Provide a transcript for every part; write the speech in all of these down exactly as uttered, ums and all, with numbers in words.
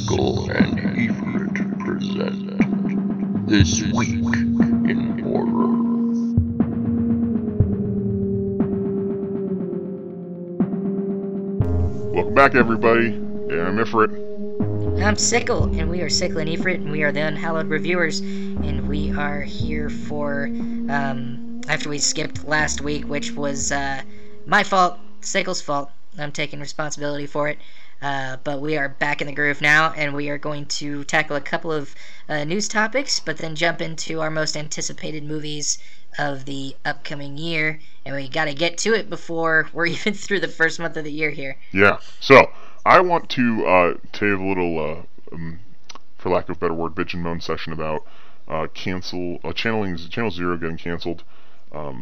Sickle and Efrit present This Week in Horror. Welcome back, everybody. Yeah, I'm Ifrit. I'm Sickle, and we are Sickle and Efrit, and we are the Unhallowed Reviewers, and we are here for, um, after we skipped last week, which was, uh, my fault, Sickle's fault. I'm taking responsibility for it. Uh, but we are back in the groove now, and we are going to tackle a couple of uh, news topics, but then jump into our most anticipated movies of the upcoming year, and we got to get to it before we're even through the first month of the year here. Yeah, so I want to uh, take a little, uh, um, for lack of a better word, bitch and moan session about uh, cancel, uh, channeling, Channel Zero getting canceled. Um,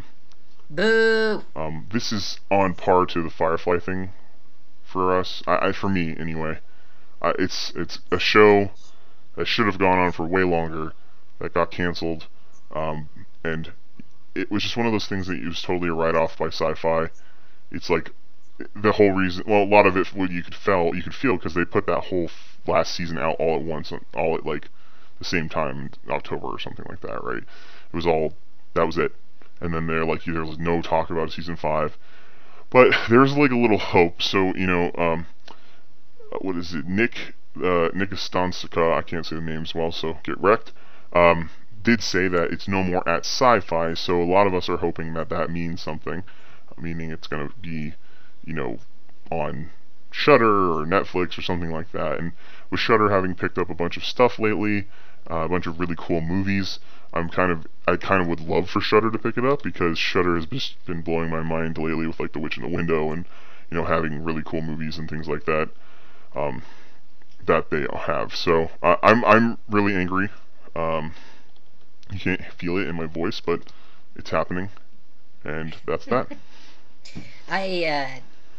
Boo! um, this is on par to the Firefly thing for us, I, I for me anyway. Uh, it's it's a show that should have gone on for way longer that got canceled, um, and it was just one of those things that was totally a write-off by Sci-Fi. It's like the whole reason. Well, a lot of it, what you could feel, you could feel because they put that whole f- last season out all at once, all at like the same time, in October or something like that, right? It was all that was it, and then they're like, there was no talk about season five. But there's like a little hope. So, you know, um, what is it? Nick, uh, Nick Ostansika, I can't say the names well, so get wrecked, um, did say that it's no more at Sci-Fi, so a lot of us are hoping that that means something, meaning it's going to be, you know, on Shudder or Netflix or something like that. And with Shudder having picked up a bunch of stuff lately, uh, a bunch of really cool movies, I'm kind of, I kind of would love for Shudder to pick it up, because Shudder has just been blowing my mind lately with like The Witch in the Window and, you know, having really cool movies and things like that, um, that they have. So uh, I'm I'm really angry. Um, you can't feel it in my voice, but it's happening, and that's that. I, uh,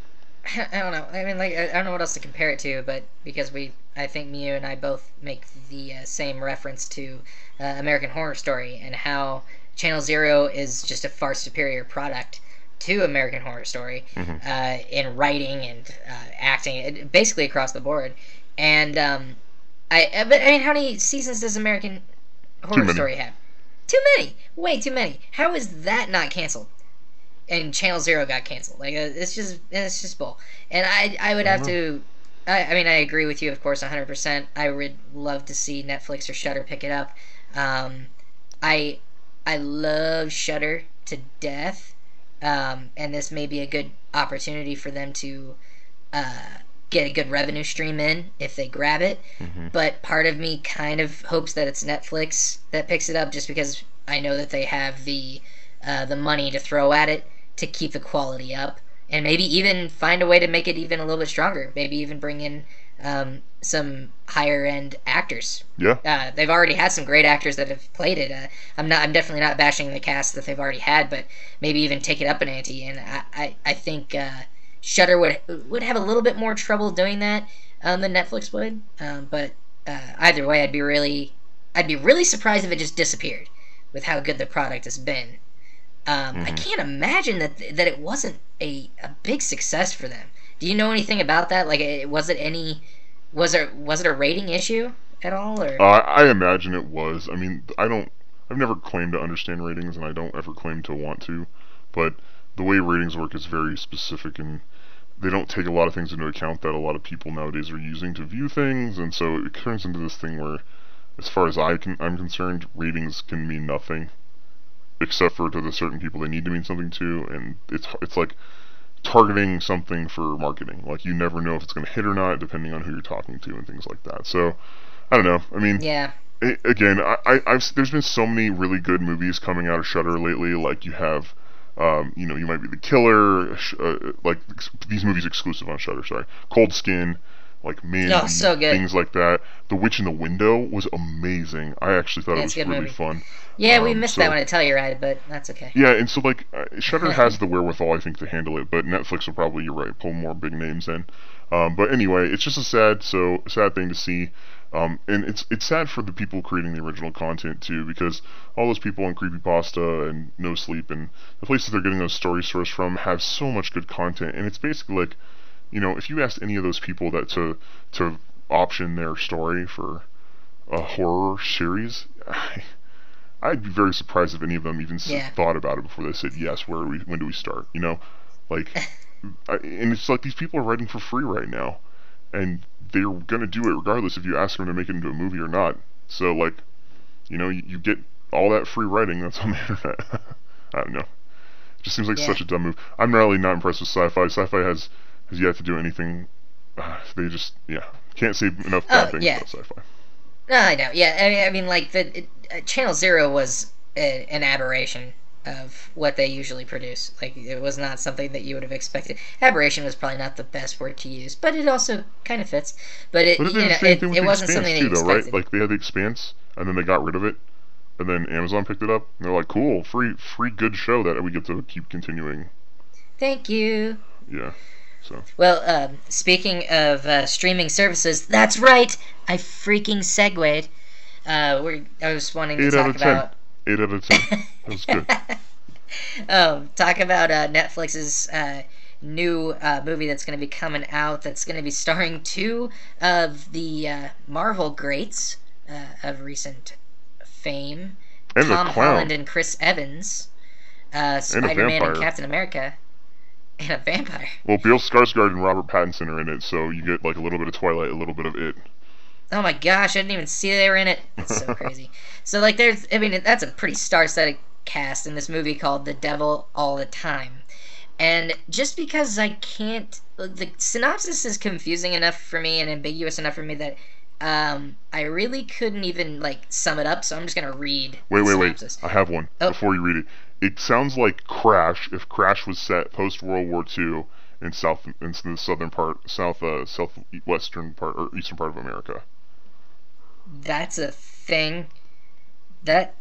I don't know. I mean, like, I don't know what else to compare it to, but because we, I think me and I both make the uh, same reference to uh, American Horror Story, and how Channel Zero is just a far superior product to American Horror Story, mm-hmm. uh, in writing and uh, acting, basically across the board. And um, I, but I mean, how many seasons does American Horror Story have? Too many. Way too many. How is that not canceled? And Channel Zero got canceled. Like, uh, it's just, it's just bull. And I, I would have Mhm. to. I, I mean, I agree with you, of course, one hundred percent. I would love to see Netflix or Shudder pick it up. Um, I, I love Shudder to death, um, and this may be a good opportunity for them to uh, get a good revenue stream in if they grab it. Mm-hmm. But part of me kind of hopes that it's Netflix that picks it up, just because I know that they have the uh, the money to throw at it to keep the quality up, and maybe even find a way to make it even a little bit stronger. Maybe even bring in um, some higher end actors. Yeah. Uh, they've already had some great actors that have played it. Uh, I'm not. I'm definitely not bashing the cast that they've already had, but maybe even take it up an ante. And I, I, I think uh, Shudder would would have a little bit more trouble doing that um, than Netflix would. Um, but uh, either way, I'd be really, I'd be really surprised if it just disappeared with how good the product has been. Um, mm-hmm. I can't imagine that th- that it wasn't a, a big success for them. Do you know anything about that? Like, it, was it any was it was it a rating issue at all? Or Uh, I imagine it was. I mean, I don't. I've never claimed to understand ratings, and I don't ever claim to want to. But the way ratings work is very specific, and they don't take a lot of things into account that a lot of people nowadays are using to view things, and so it turns into this thing where, as far as I can, I'm concerned, ratings can mean nothing, except for to the certain people they need to mean something to, and it's it's like targeting something for marketing. Like, you never know if it's going to hit or not, depending on who you're talking to and things like that. So, I don't know. I mean, yeah. It, again, I, I, I've there's been so many really good movies coming out of Shudder lately. Like, you have, um, you know, You Might Be the Killer, uh, like these movies exclusive on Shudder. Sorry, Cold Skin, like Mandy, Oh, so good. things like that. The Witch in the Window was amazing. I actually thought Yeah, it it's was a good really movie. fun. Yeah, we Um, missed so- that one at Telluride, but that's okay. Yeah, and so like uh, Shudder has the wherewithal, I think, to handle it, but Netflix will probably, you're right, pull more big names in. Um, but anyway, it's just a sad, so sad thing to see. Um, and it's it's sad for the people creating the original content too, because all those people on Creepypasta and No Sleep and the places they're getting those story sourced from have so much good content, and it's basically like, you know, if you asked any of those people that to to option their story for a horror series, I, I'd be very surprised if any of them even Yeah. thought about it before they said yes. Where do we? When do we start? You know, like, I, and it's like these people are writing for free right now, and they're gonna do it regardless if you ask them to make it into a movie or not. So like, you know, you, you get all that free writing that's on the internet. I don't know. It just seems like Yeah. such a dumb move. I'm really not impressed with sci-fi. Sci-fi has has yet to do anything. Uh, they just yeah can't say enough bad Oh, things yeah. about sci-fi. No, I know. Yeah, I mean, I mean, like the it, uh, Channel Zero was a, an aberration of what they usually produce. Like it was not something that you would have expected. Aberration was probably not the best word to use, but it also kind of fits. But it, But it you did know, the same it, thing with it the wasn't Expanse something too, that you though, right? expected. Like they had the Expanse, and then they got rid of it, and then Amazon picked it up. And they're like, "Cool, free, free, good show that we get to keep continuing." Thank you. Yeah, so Well, um, speaking of uh, streaming services, that's right. I freaking segued. Uh, we're, I was wanting to eight out talk of ten. about. Eight out of ten. That was good. um, talk about uh, Netflix's uh, new uh, movie that's going to be coming out. That's going to be starring two of the uh, Marvel greats uh, of recent fame, And the Tom clown. Holland and Chris Evans, uh, Spider-Man and vampire. Captain America, and a vampire. Well, Bill Skarsgård and Robert Pattinson are in it, so you get like a little bit of Twilight, a little bit of it. Oh my gosh, I didn't even see they were in it. It's so crazy. So, like, there's, I mean, that's a pretty star-studded cast in this movie called The Devil All the Time. And just because I can't, the synopsis is confusing enough for me and ambiguous enough for me that um, I really couldn't even, like, sum it up, so I'm just going to read Wait, the wait, wait. synopsis. I have one. Oh. Before you read it, it sounds like Crash. If Crash was set post World War Two in south, in the southern part, south, uh, southwestern part or eastern part of America. That's a thing. That,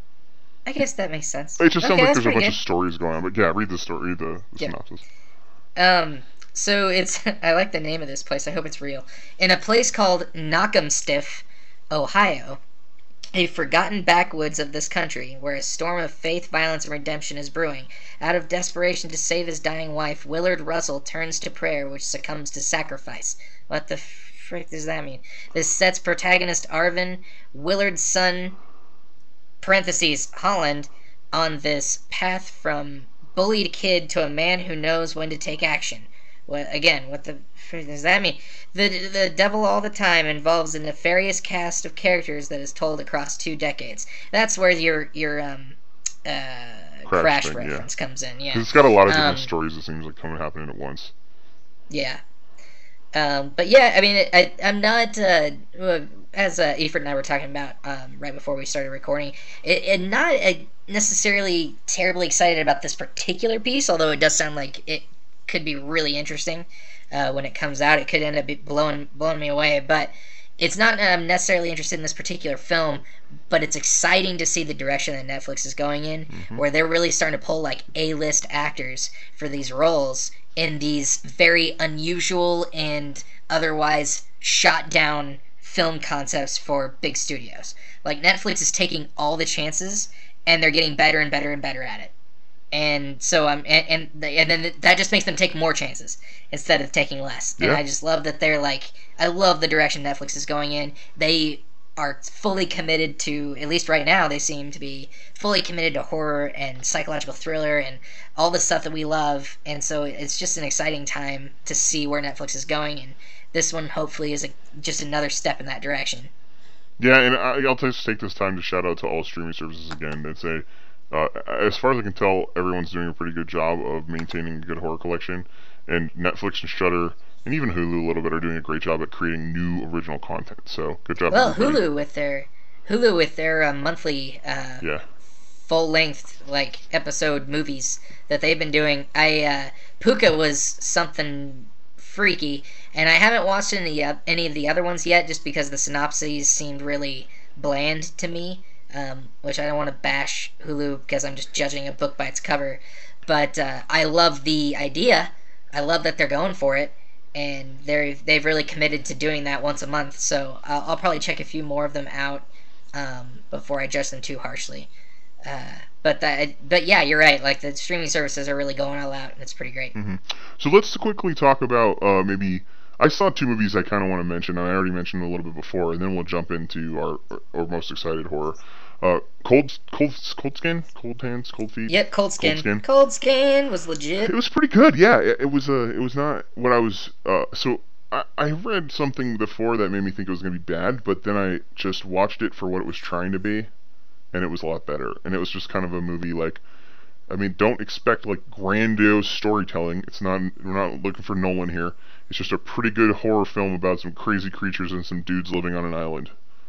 I guess that makes sense. It just sounds Okay, like that's there's a pretty bunch good. of stories going on. But yeah, read the story, read the, the Yeah. synopsis. Um, so it's, I like the name of this place, I hope it's real. In a place called Knockemstiff, Ohio, a forgotten backwoods of this country, where a storm of faith, violence, and redemption is brewing. Out of desperation to save his dying wife, Willard Russell turns to prayer, which succumbs to sacrifice. What the frick does that mean? This sets protagonist Arvin, Willard's son, parentheses, Holland, on this path from bullied kid to a man who knows when to take action. What, again, what the frick does that mean? The, the Devil All the Time involves a nefarious cast of characters that is told across two decades. That's where your, your um, uh, Crash Crash thing, yeah. reference comes in, yeah. 'Cause it's got a lot of different Um, stories. It seems like coming happening at once. Yeah. Um, but yeah, I mean, I, I'm not, uh, uh, as uh, Efred and I were talking about um, right before we started recording, it, it not uh, necessarily terribly excited about this particular piece, although it does sound like it could be really interesting uh, when it comes out. It could end up be blowing, blowing me away, but it's not that I'm necessarily interested in this particular film, but it's exciting to see the direction that Netflix is going in, Mm-hmm. where they're really starting to pull like A-list actors for these roles in these very unusual and otherwise shot down film concepts for big studios. Like Netflix is taking all the chances and they're getting better and better and better at it. And so um and and, the, and then that just makes them take more chances instead of taking less. And Yeah. I just love that they're like, I love the direction Netflix is going in. They are fully committed to, at least right now, they seem to be fully committed to horror and psychological thriller and all the stuff that we love. And so it's just an exciting time to see where Netflix is going. And this one hopefully is a, just another step in that direction. Yeah, and I, I'll just take this time to shout out to all streaming services again and say, uh, as far as I can tell, everyone's doing a pretty good job of maintaining a good horror collection, and Netflix and Shudder and even Hulu a little bit are doing a great job at creating new original content. So good job. Well, everybody. Hulu with their Hulu with their uh, monthly uh, Yeah. full length like episode movies that they've been doing. I uh, Puka was something freaky, and I haven't watched any uh, any of the other ones yet, just because the synopses seemed really bland to me. Um, which I don't want to bash Hulu because I'm just judging a book by its cover, but uh, I love the idea. I love that they're going for it, and they're they've really committed to doing that once a month. So I'll, I'll probably check a few more of them out um, before I judge them too harshly. Uh, but that, but yeah, you're right. Like the streaming services are really going all out, and it's pretty great. Mm-hmm. So let's quickly talk about uh, maybe I saw two movies I kind of want to mention. I already mentioned a little bit before, and then we'll jump into our our most excited horror. Uh, cold, cold, cold skin, cold hands, cold feet. Yep, Cold Skin. Cold Skin. Cold Skin was legit. It was pretty good. Yeah, it, it was. Uh, it was not what I was. Uh, so I I read something before that made me think it was gonna be bad, but then I just watched it for what it was trying to be, and it was a lot better. And it was just kind of a movie like. I mean, don't expect like grandiose storytelling. It's not. We're not looking for Nolan here. It's just a pretty good horror film about some crazy creatures and some dudes living on an island.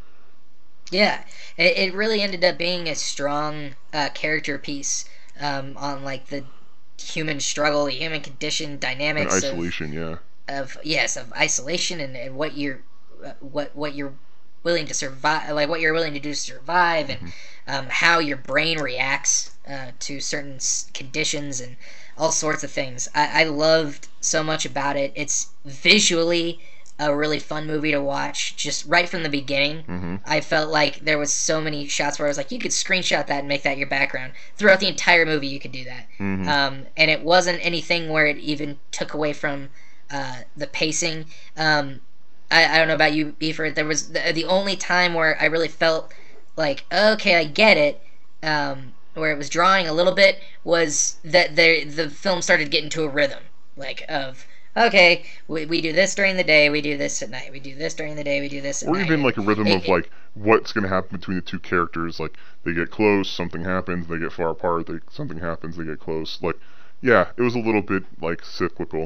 Yeah, it, it really ended up being a strong uh, character piece um, on like the human struggle, the human condition, And dynamics of, isolation, yeah. of yes, of isolation and, and what you're uh, what what you're willing to survive, like what you're willing to do to survive, and Mm-hmm. um, how your brain reacts uh, to certain s- conditions and all sorts of things. I, I loved so much about it. It's visually a really fun movie to watch. Just right from the beginning, Mm-hmm. I felt like there was so many shots where I was like, you could screenshot that and make that your background. Throughout the entire movie, you could do that. Mhm. Um, and it wasn't anything where it even took away from uh, the pacing. Um, I, I don't know about you, Beaver. There was the, the only time where I really felt like, okay, I get it, um, where it was drawing a little bit, was that the the film started getting to a rhythm, like of, okay, we, we do this during the day, we do this at night, we do this during the day, we do this at Or night. even like a rhythm It- of like what's going to happen between the two characters. Like they get close, something happens, they get far apart, they, something happens, they get close. Like, yeah, it was a little bit like cyclical.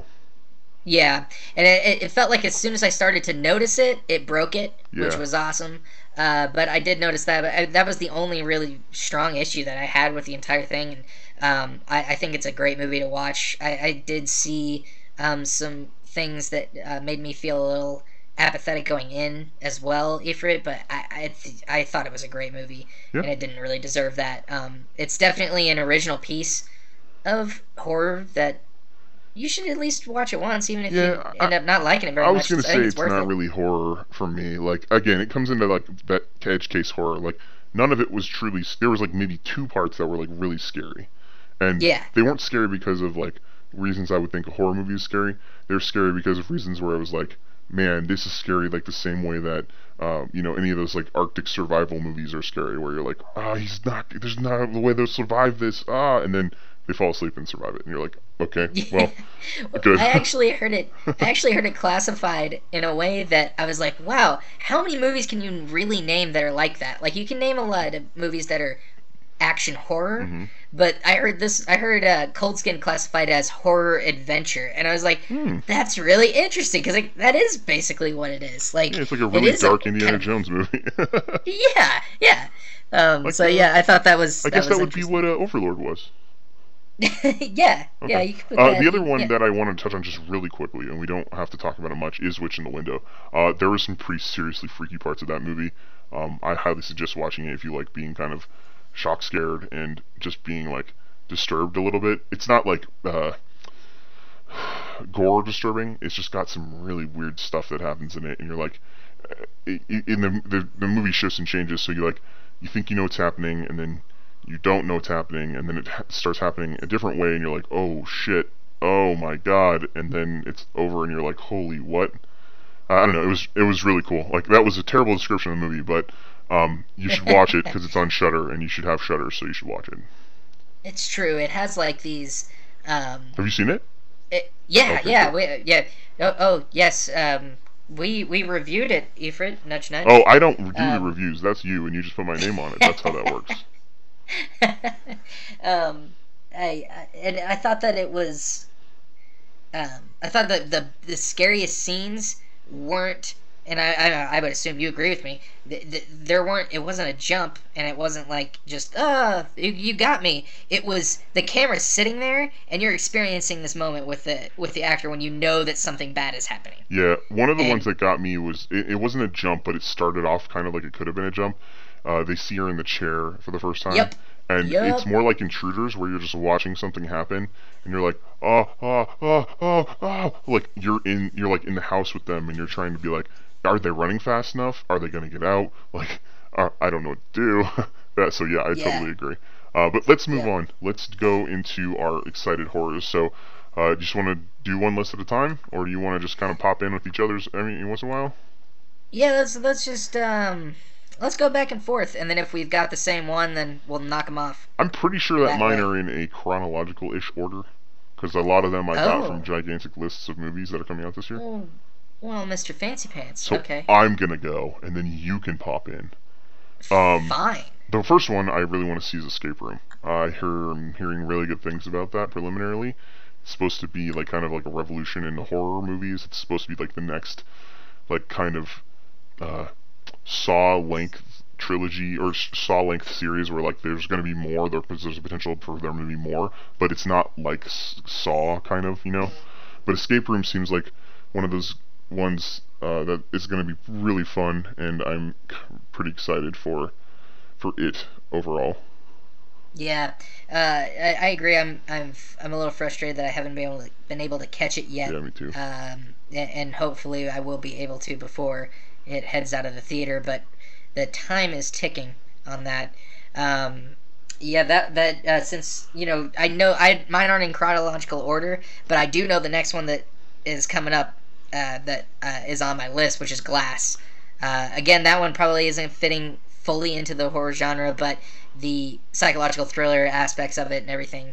Yeah, and it, it felt like as soon as I started to notice it, it broke it, which Yeah. was awesome. Uh, but I did notice that. But I, that was the only really strong issue that I had with the entire thing. And um, I, I think it's a great movie to watch. I, I did see um, some things that uh, made me feel a little apathetic going in as well, Ifrit. But I I, th- I thought it was a great movie, Yeah. and it didn't really deserve that. Um, it's definitely an original piece of horror that you should at least watch it once, even if Yeah, you end up not liking it very I was much. gonna I say think it's, it's worth not it. really horror for me. Like again, it comes into like that edge case horror. Like none of it was truly. There was like maybe two parts that were like really scary, and Yeah. they weren't scary because of like reasons I would think a horror movie is scary. They're scary because of reasons where I was like, man, this is scary. Like the same way that uh, you know any of those like Arctic survival movies are scary, where you're like, ah, he's not. There's not a way they'll survive this. Ah, and then they fall asleep and survive it, and you're like, okay, well, good. I actually heard it. I actually heard it classified in a way that I was like, "Wow, how many movies can you really name that are like that?" Like you can name a lot of movies that are action horror, Mm-hmm. but I heard this. I heard uh, Cold Skin classified as horror adventure, and I was like, Hmm. "That's really interesting," because like, that is basically what it is. Like Yeah, it's like a it really is a dark Indiana kind of- Jones movie. Yeah, yeah. Um, Like, so uh, yeah, I thought that was. I guess that was would be interesting. what uh, Overlord was. yeah, Okay. yeah. You could put Uh, that, the other one yeah. that I want to touch on just really quickly, and we don't have to talk about it much, is Witch in the Window. Uh, there were some pretty seriously freaky parts of that movie. Um, I highly suggest watching it if you like being kind of shock scared and just being like disturbed a little bit. It's not like uh, gore disturbing. It's just got some really weird stuff that happens in it, and you're like, uh, i- i- in the, the the movie shifts and changes, so you like you think you know what's happening, and then you don't know what's happening, and then it ha- starts happening a different way, and you're like, oh shit, oh my god, and then it's over, and you're like, holy what? Uh, I don't know. It was it was really cool. Like that was a terrible description of the movie, but um, you should watch it because it's on Shudder, and you should have Shudder, so you should watch it. It's true. It has like these. Um, Have you seen it? it, yeah, Okay, yeah, cool. we, yeah. Oh, oh, yes. Um, we we reviewed it, Ifrit. Nudge, nudge. Oh, I don't do the Um, reviews. That's you, and you just put my name on it. That's how that works. um, I, I and I thought that it was. Um, I thought that the the scariest scenes weren't, and I I, I would assume you agree with me. Th- th- there weren't. It wasn't a jump, and it wasn't like just ah, you, you got me. It was the camera sitting there, and you're experiencing this moment with the with the actor when you know that something bad is happening. Yeah, one of the And- ones that got me was it, it wasn't a jump, but it started off kind of like it could have been a jump. Uh, they see her in the chair for the first time. Yep. And Yep. it's more like Intruders, where you're just watching something happen, and you're like, oh, oh, oh, oh, oh, like you're in, you're like in the house with them, and you're trying to be like, are they running fast enough? Are they gonna get out? Like, uh, I don't know what to do. yeah, so yeah, I Yeah. totally agree. Uh, but let's move Yeah. on. Let's go into our excited horrors. So, Uh, do you just want to do one list at a time, or do you want to just kind of pop in with each other's every once in a while? Yeah, let's let's just um let's go back and forth, and then if we've got the same one, then we'll knock them off. I'm pretty sure that, That mine way. are in a chronological-ish order, because a lot of them I got Oh. from gigantic lists of movies that are coming out this year. Well, well, Mister Fancy Pants. So okay. I'm gonna go, and then you can pop in. Um, Fine. The first one I really want to see is Escape Room. I hear, I'm hearing really good things about that preliminarily. It's supposed to be like kind of like a revolution in horror movies. It's supposed to be like the next, like kind of uh, Saw length trilogy or Saw length series where like there's going to be more. There's a potential for there to be more, but it's not like Saw kind of, you know. But Escape Room seems like one of those ones uh, that is going to be really fun, and I'm pretty excited for for it overall. Yeah, uh, I, I agree. I'm I'm I'm a little frustrated that I haven't been able to been able to catch it yet. Yeah, me too. Um, and, and hopefully I will be able to before it heads out of the theater. But the time is ticking on that. Um, yeah, that that uh, since you know I know I mine aren't in chronological order, but I do know the next one that is coming up uh, that uh, is on my list, which is Glass. Uh, again, that one probably isn't fitting fully into the horror genre, but the psychological thriller aspects of it and everything.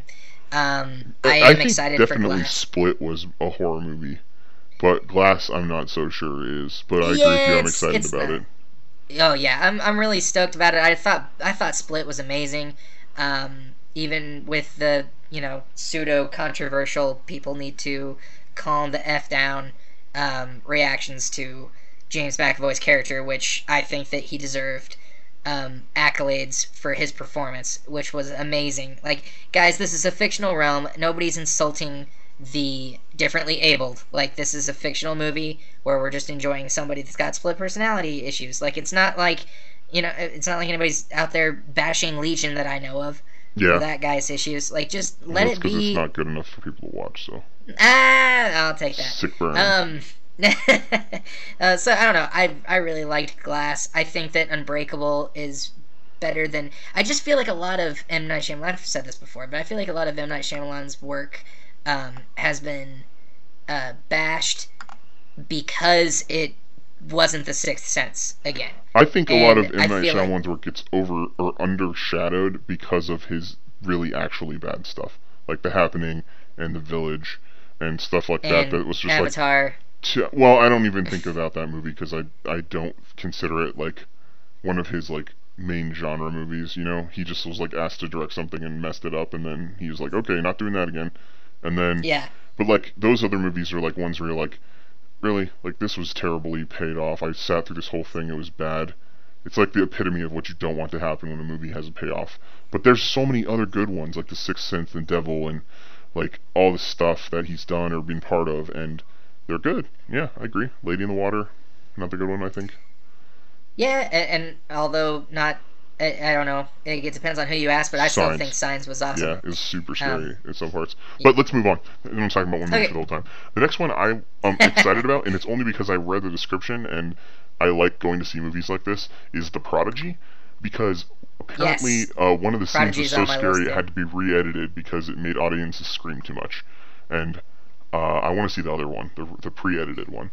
Um, I am think excited for definitely Glass. Split was a horror movie, but Glass I'm not so sure is. But I agree Yeah, with you. I'm it's- excited it's about not. it. Oh yeah, I'm I'm really stoked about it. I thought I thought Split was amazing. Um, even with the you know pseudo controversial people need to calm the f down um, reactions to James McAvoy's character, which I think that he deserved um, accolades for his performance, which was amazing. Like, guys, this is a fictional realm. Nobody's insulting the differently abled. Like, this is a fictional movie where we're just enjoying somebody that's got split personality issues. Like, it's not like, you know, it's not like anybody's out there bashing Legion that I know of. Yeah. For that guy's issues. Like, just Well, let that's it 'cause be. it's not good enough for people to watch. So Ah, I'll take that. sick burn. Um, uh, so I don't know. I I really liked Glass. I think that Unbreakable is better than. I just feel like a lot of M Night Shyamalan. I've said this before, but I feel like a lot of M Night Shyamalan's work um, has been uh, bashed because it wasn't The Sixth Sense again. I think a lot of and I M Night feel like- Shyamalan's work gets over or undershadowed because of his really actually bad stuff, like The Happening and The Village and stuff like that. And That was just like Avatar. T- well, I don't even think about that movie because I I don't consider it like one of his like main genre movies. You know, he just was like asked to direct something and messed it up, and then he was like, okay, not doing that again. And then, Yeah. but like those other movies are like ones where you're like, really, like this was terribly paid off. I sat through this whole thing; it was bad. It's like the epitome of what you don't want to happen when a movie has a payoff. But there's so many other good ones, like The Sixth Sense and Devil, and like all the stuff that he's done or been part of, and they're good. Yeah, I agree. Lady in the Water, another good one, I think. Yeah, and, and although not, I, I don't know, it, it depends on who you ask, but I still Signs. think Signs was awesome. Yeah, it's super scary Um, in some parts. But let's move on. I'm talking about one movie Okay. for the whole time. The next one I am excited about, and it's only because I read the description and I like going to see movies like this, is The Prodigy. Because apparently Yes. uh, one of the scenes Prodigy's was so on my scary list, it yeah. had to be re-edited because it made audiences scream too much. And uh, I want to see the other one, the, the pre-edited one.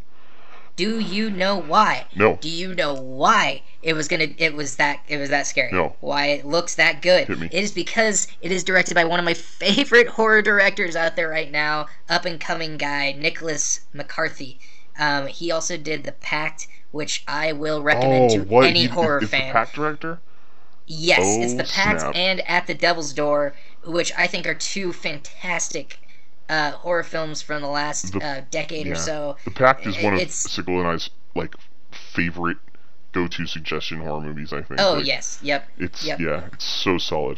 Do you know why? No. Do you know why it was gonna? It was that. It was that scary. No. Why it looks that good? Hit me. It is because it is directed by one of my favorite horror directors out there right now, up and coming guy, Nicholas McCarthy. Um, he also did The Pact, which I will recommend Oh, to what? any He- horror it's fan. the Pact director? Yes, Oh, it's The Pact snap. and At the Devil's Door, which I think are two fantastic uh, horror films from the last The- uh, decade Yeah. or so. The Pact is one of It's- Sigel and I's like favorite go-to suggestion horror movies. I think. Oh Like, yes, yep, It's Yep. yeah, it's so solid.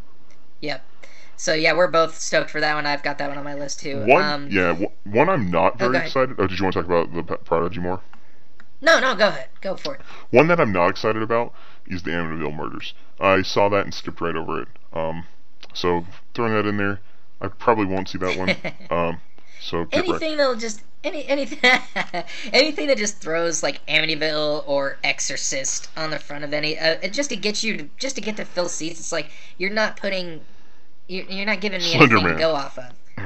yep. So yeah, we're both stoked for that one. I've got that one on my list too. One, um, yeah, w- one I'm not very go ahead. excited. Oh, did you want to talk about the P- Prodigy more? No, no, go ahead, go for it. One that I'm not excited about is the Amityville Murders. I saw that and skipped right over it. Um, so throwing that in there, I probably won't see that one. Um, so get right. Anything that'll just any anything anything that just throws like Amityville or Exorcist on the front of any uh, just to get you to, just to get to fill seats. It's like you're not putting you're, you're not giving me anything Slenderman. to go off of.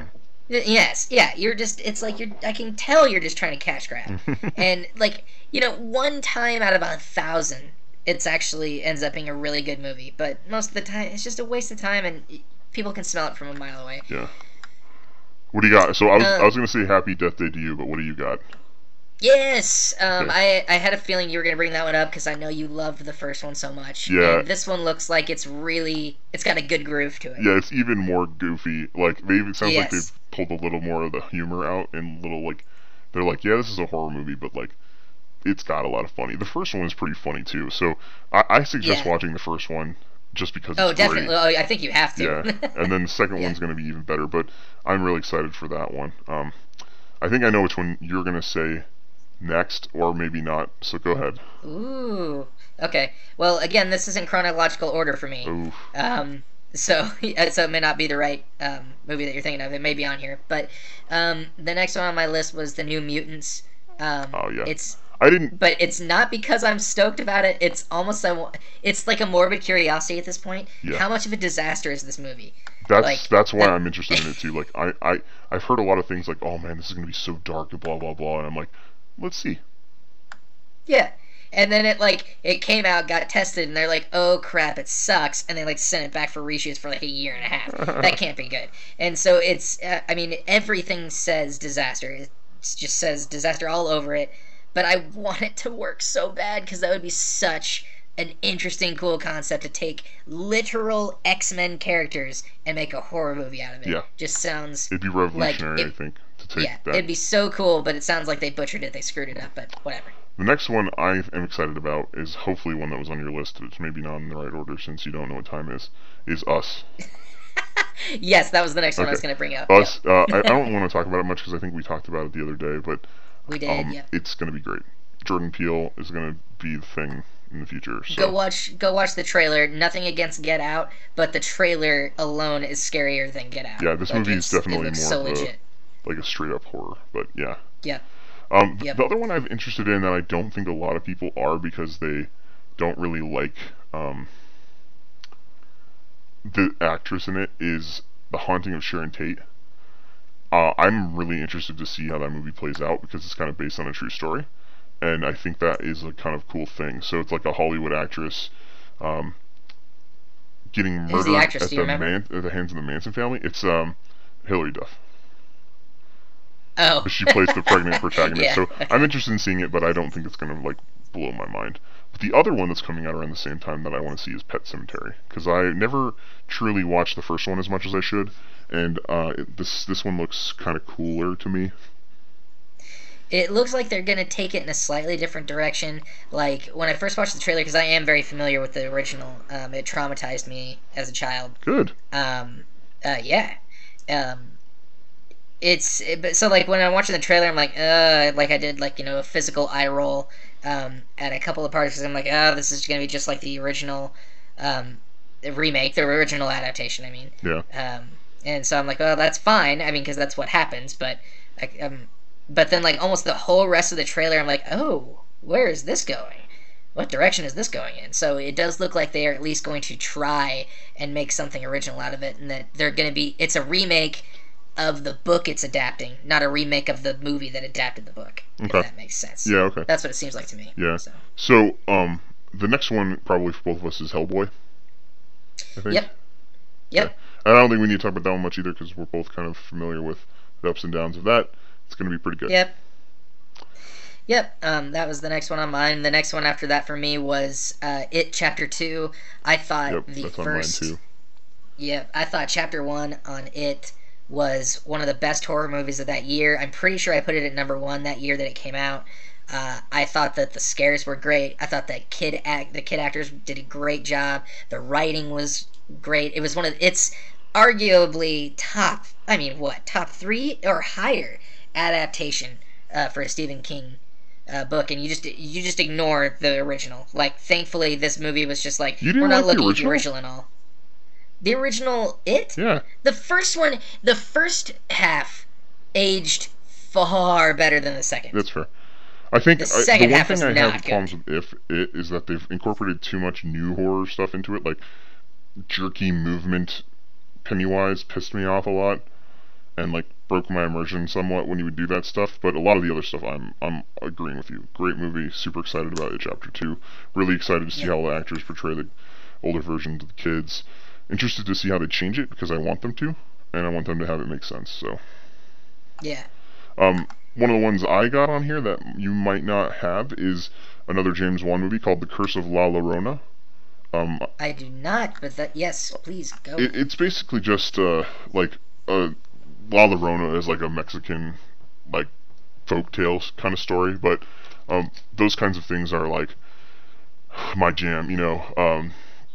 Y- Yes, yeah, you're just, it's like you're, I can tell you're just trying to cash grab. And, like, you know, one time out of a thousand, it's actually ends up being a really good movie. But most of the time, it's just a waste of time, and y- people can smell it from a mile away. Yeah. What do you got? So I was Um, I was gonna say Happy Death Day to you, but what do you got? Yes, um, Okay. I I had a feeling you were gonna bring that one up because I know you loved the first one so much. Yeah. And this one looks like it's really, it's got a good groove to it. Yeah, it's even more goofy. Like they it sounds like Yes. they've pulled a little more of the humor out and little like they're like, yeah, this is a horror movie, but like it's got a lot of funny. The first one is pretty funny too, so I, I suggest Yeah. watching the first one just because Oh, it's definitely. great. Oh, I think you have to. Yeah, and then the second Yeah. one's gonna be even better, but I'm really excited for that one. Um, I think I know which one you're gonna say next, or maybe not. So go ahead. Ooh. Okay. Well, again, this isn't chronological order for me. Oof. Um, so, so it may not be the right um, movie that you're thinking of. It may be on here, but um, the next one on my list was The New Mutants. Um, Oh yeah. It's, I didn't. but it's not because I'm stoked about it. It's almost, I wa- it's like a morbid curiosity at this point. Yeah. How much of a disaster is this movie? That's Like, that's why that- I'm interested in it too. Like I I I've heard a lot of things like, oh man, this is gonna be so dark and blah blah blah, and I'm like, let's see. Yeah. And then it like it came out, got tested, and they're like, "Oh crap, it sucks," and they like sent it back for reshoots for like a year and a half. That can't be good. And so it's, uh, I mean, everything says disaster. It just says disaster all over it. But I want it to work so bad because that would be such an interesting, cool concept to take literal X-Men characters and make a horror movie out of it. Yeah. Just sounds It'd be revolutionary, it- I think, to take yeah, that. it'd be so cool. But it sounds like they butchered it. They screwed it up. But whatever. The next one I am excited about is hopefully one that was on your list. It's maybe not in the right order since you don't know what time it is. Is Us. Yes, that was the next one I was Okay. going to bring up. Us. Uh, I, I don't want to talk about it much because I think we talked about it the other day, but We did, um, yeah. it's going to be great. Jordan Peele is going to be the thing in the future. So. Go watch go watch the trailer. Nothing against Get Out, but the trailer alone is scarier than Get Out. Yeah, this Like, movie is it's- definitely it looks more so of a- legit. like a straight up horror, but yeah. Yeah. Um, th- Yep. The other one I'm interested in that I don't think a lot of people are because they don't really like um, the actress in it is The Haunting of Sharon Tate. Uh, I'm really interested to see how that movie plays out because it's kind of based on a true story, and I think that is a kind of cool thing. So it's like a Hollywood actress um, getting Who's the murdered actress? at Do you the, remember? Man- at the hands of the Manson family. It's um, Hilary Duff. Oh. She plays the pregnant protagonist. Yeah. So I'm interested in seeing it, but I don't think it's gonna like blow my mind. But the other one that's coming out around the same time that I want to see is Pet Sematary because I never truly watched the first one as much as I should, and uh, it, this this one looks kind of cooler to me. It looks like they're gonna take it in a slightly different direction. Like when I first watched the trailer, because I am very familiar with the original. Um, it traumatized me as a child. Good. Um, uh, yeah. Um, it's it, but so like when I'm watching the trailer, I'm like, uh, like I did like you know a physical eye roll um, at a couple of parts because I'm like, oh, this is gonna be just like the original um, the remake, the original adaptation. I mean, Yeah. um, and so I'm like, oh, that's fine. I mean, because that's what happens. But like, um, but then like almost the whole rest of the trailer, I'm like, oh, where is this going? What direction is this going in? So it does look like they are at least going to try and make something original out of it, and that they're going to be. It's a remake of the book it's adapting, not a remake of the movie that adapted the book. Okay. If that makes sense. Yeah. Okay. That's what it seems like to me. Yeah. So. So um, the next one probably for both of us is Hellboy. I think. Yep. Yep. I don't think we need to talk about that one much either because we're both kind of familiar with the ups and downs of that. It's going to be pretty good. Yep. Yep. Um, that was the next one on mine. The next one after that for me was uh, It Chapter Two. I thought Yep, the that's first. on mine too. Yep. I thought Chapter One on It was one of the best horror movies of that year. I'm pretty sure I put it at number one that year that it came out. Uh, I thought that the scares were great. I thought that kid act the kid actors did a great job. The writing was great. It was one of it's arguably top. I mean, what top three or higher adaptation uh, for a Stephen King uh, book, and you just you just ignore the original. Like, thankfully, this movie was just like You didn't we're not like the looking at the original? original and all. The original, it. Yeah. The first one, the first half, aged far better than the second. That's fair. I think The I, the second one half thing was I not have good. problems with If It is that they've incorporated too much new horror stuff into it. Like jerky movement, Pennywise pissed me off a lot, and like broke my immersion somewhat when he would do that stuff. But a lot of the other stuff, I'm I'm agreeing with you. Great movie. Super excited about it. Chapter two. Really excited to see Yep. how the actors portray the older version to the kids. Interested to see how they change it because I want them to, and I want them to have it make sense. So, Yeah. um, one of the ones I got on here that you might not have is another James Wan movie called The Curse of La Llorona. Um, I do not, but that yes, please go. it, it's basically just uh like uh La Llorona is like a Mexican like folk tales kind of story, but um those kinds of things are like my jam, you know. Um,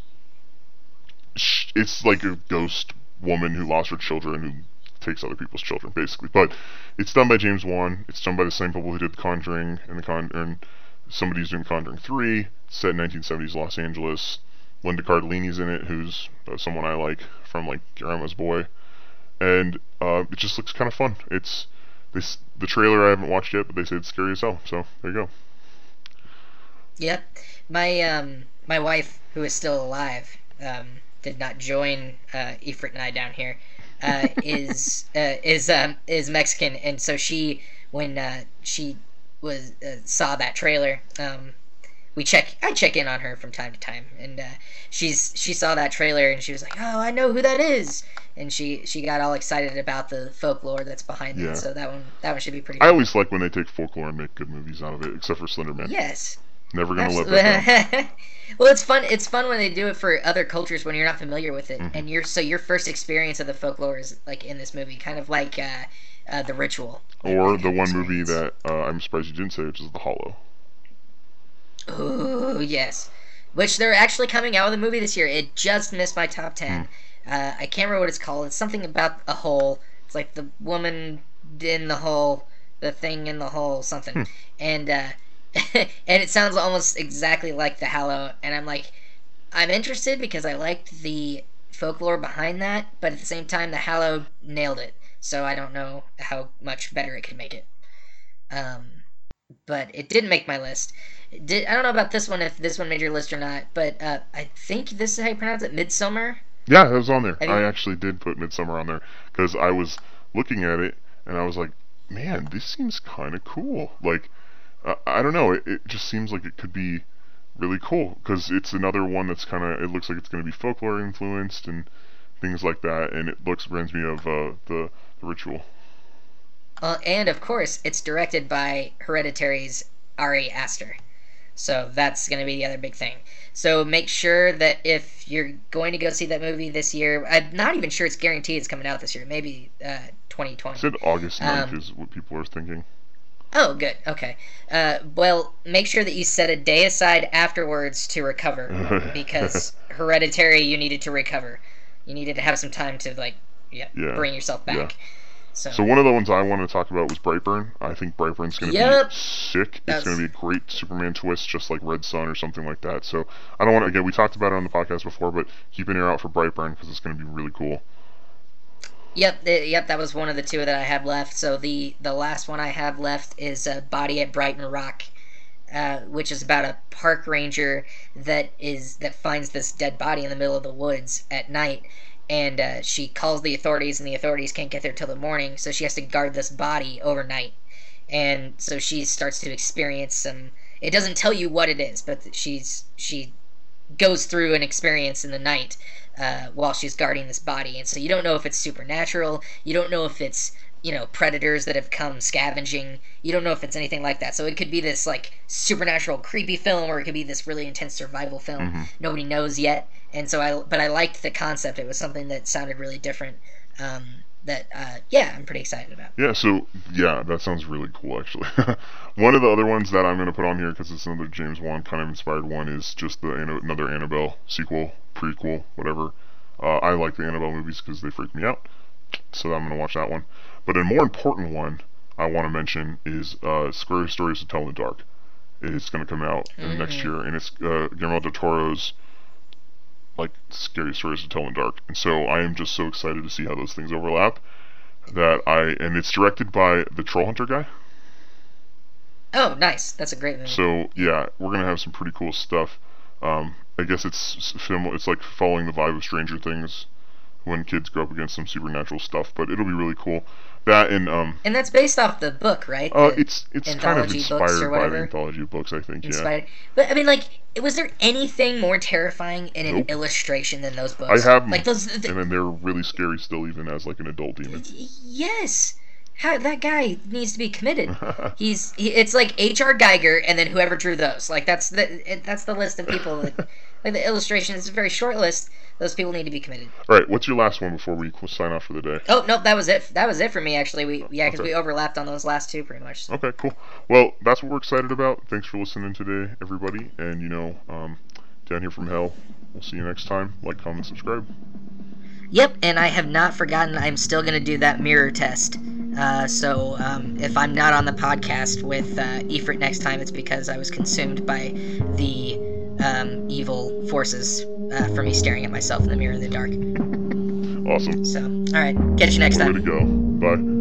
sh- it's like a ghost woman who lost her children who takes other people's children, basically. But it's done by James Wan. It's done by the same people who did The Conjuring and the Con and somebody's doing Conjuring three. It's set in nineteen seventies Los Angeles. Linda Cardellini's in it, who's uh, someone I like from like Grandma's Boy, and uh, it just looks kind of fun. It's this the trailer I haven't watched yet, but they say it's scary as hell. So there you go. Yep. My um my wife, who is still alive, um, did not join uh, Ifrit and I down here. Uh, is uh, is um is Mexican, and so she when uh, she was uh, saw that trailer, um, we check I check in on her from time to time, and uh, she's she saw that trailer and she was like, oh, I know who that is, and she she got all excited about the folklore that's behind Yeah. it. So that one that one should be pretty. I Cool. always like when they take folklore and make good movies out of it, except for Slender Man. Yes. Never gonna let that down. Well, it's fun. It's fun when they do it for other cultures when you're not familiar with it, Mhm. and you're so your first experience of the folklore is like in this movie, kind of like uh, uh, The Ritual. Or the one Experience. movie that uh, I'm surprised you didn't say, which is The Hollow. Ooh, yes. Which they're actually coming out with a movie this year. It just missed my top ten. Uh, I can't remember what it's called. It's something about a hole. It's like the woman in the hole, the thing in the hole, something. Hmm. And uh, and it sounds almost exactly like The Hallow. And I'm like, I'm interested because I liked the folklore behind that, but at the same time, The Hallow nailed it. So I don't know how much better it could make it. Um, but it didn't make my list. It did I don't know about this one, if this one made your list or not, but uh, I think this is how you pronounce it, Midsummer. Yeah, that was on there. Have you- I actually did put Midsummer on there because I was looking at it and I was like, man, this seems kind of cool. Like, uh, I don't know, it, it just seems like it could be really cool because it's another one that's kind of, it looks like it's going to be folklore influenced and things like that, and it looks reminds me of uh, the, the Ritual. Uh, and of course, it's directed by Hereditary's Ari Aster. So that's going to be the other big thing. So make sure that if you're going to go see that movie this year, I'm not even sure it's guaranteed it's coming out this year. Maybe uh, twenty twenty. I said August ninth Um, is what people are thinking. Oh, good. Okay. Uh, well, make sure that you set a day aside afterwards to recover, because Hereditary, you needed to recover. You needed to have some time to like, yeah, Yeah. bring yourself back. Yeah. So, So one of the ones I want to talk about was Brightburn. I think Brightburn's going to Yep. be sick. It's That's- going to be a great Superman twist, just like Red Sun or something like that. So I don't want to, again, we talked about it on the podcast before, but keep an ear out for Brightburn because it's going to be really cool. Yep, th- yep, that was one of the two that I have left. So the the last one I have left is uh, Body at Brighton Rock, uh, which is about a park ranger that is that finds this dead body in the middle of the woods at night, and uh, she calls the authorities, and the authorities can't get there till the morning, so she has to guard this body overnight, and so she starts to experience some. It doesn't tell you what it is, but she's she goes through an experience in the night uh, while she's guarding this body, and so you don't know if it's supernatural, you don't know if it's, you know, predators that have come scavenging, you don't know if it's anything like that. So it could be this like supernatural creepy film, or it could be this really intense survival film. Mhm. Nobody knows yet. And so I but I liked the concept. It was something that sounded really different, um, that uh, yeah, I'm pretty excited about. Yeah, so, yeah, that sounds really cool, actually. One of the other ones that I'm going to put on here, because it's another James Wan kind of inspired one, is just the another Annabelle sequel, prequel, whatever. Uh, I like the Annabelle movies because they freak me out, so I'm going to watch that one. But a more important one I want to mention is uh, Scary Stories to Tell in the Dark. It's going to come out uh, next Mhm. year, and it's uh, Guillermo del Toro's like Scary Stories to Tell in the Dark, and so I am just so excited to see how those things overlap. That I and it's directed by the Troll Hunter guy. Oh, nice. That's a great movie. So yeah, we're gonna have some pretty cool stuff. Um, I guess it's s- film. It's like following the vibe of Stranger Things when kids grow up against some supernatural stuff. But it'll be really cool. That and um. And that's based off the book, right? Uh, The it's it's kind of anthology books inspired or by the whatever? anthology books, I think. Inspired. But I mean, like, was there anything more terrifying in an Nope. illustration than those Yeah. books? I have 'em, like those. th- and then they're really scary still, even as like an adult demon. Yes. How, that guy needs to be committed. He's he, it's like H R. Geiger and then whoever drew those. Like that's the it, that's the list of people that like the illustration is a very short list. Those people need to be committed. All right, what's your last one before we sign off for the day? Oh nope, that was it. That was it for me actually. We yeah, because Okay. we overlapped on those last two pretty much. So. Okay, cool. Well, that's what we're excited about. Thanks for listening today, everybody. And you know, um, down here from hell. We'll see you next time. Like, comment, subscribe. Yep, and I have not forgotten. I'm still gonna do that mirror test. Uh, so um, if I'm not on the podcast with uh, Ifrit next time, it's because I was consumed by the um, evil forces uh, for me staring at myself in the mirror in the dark. Awesome. So, all right, catch you next Way time. to go. Bye.